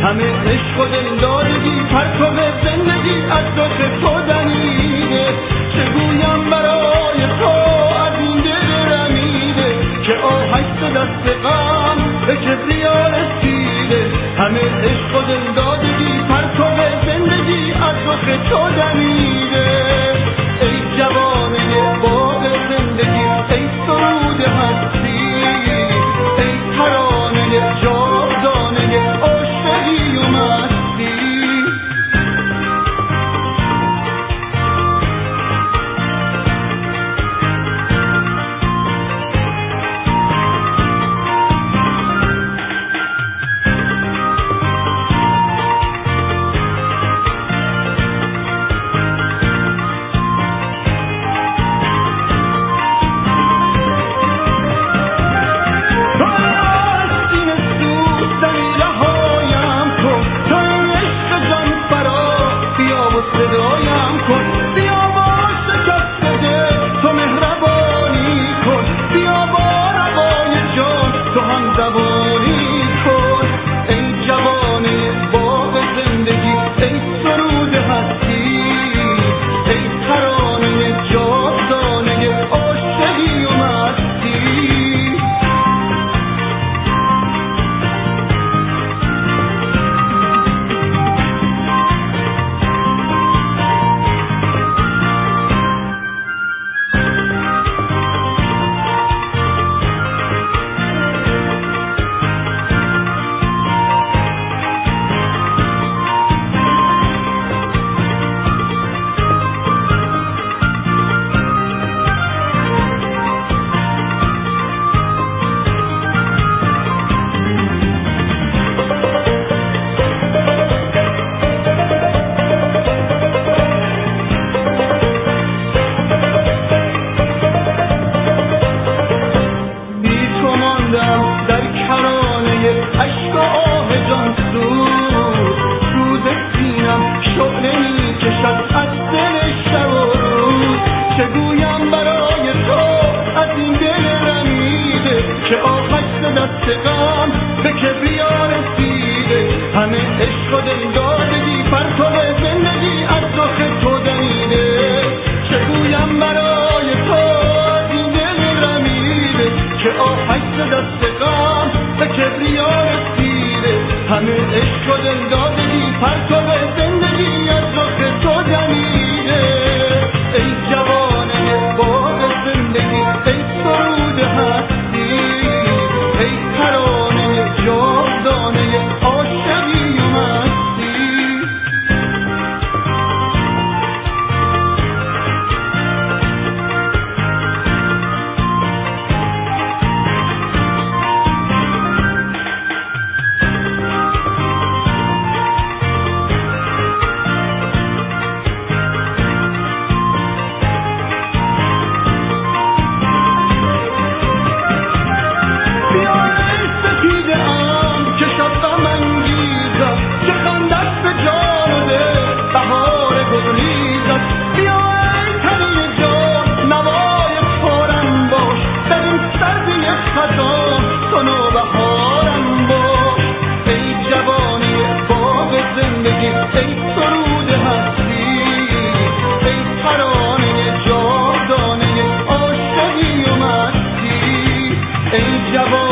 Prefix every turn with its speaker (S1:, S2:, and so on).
S1: همه عشق و دلدادگی پرتو زندگی از رخ تو دمیده. چگویم برای تو از این دل رمیده که آهش به دست غم به کبریا رسیده. همه عشق و دلدادگی پرتو زندگی از رخ تو دمیده. ای جوانه باغ زندگی، ای سرود هستی، ای ترانه جاودانه عاشقی و مستی. که آخش به دست غم به کبریا رسیده. همه عشق و دلدادگی پرتو زندگی از رخ تو دمیده. چگویم برای تو از این دل رمیده که آخش به دست غم به کبریا رسیده. همه عشق و دلدادگی پرتو زندگی از رخ تو دمیده. ای جوانه باغ زندگی، ای سرود هستی، ای ترانه جاودانه عاشقی و مستی. ای جوان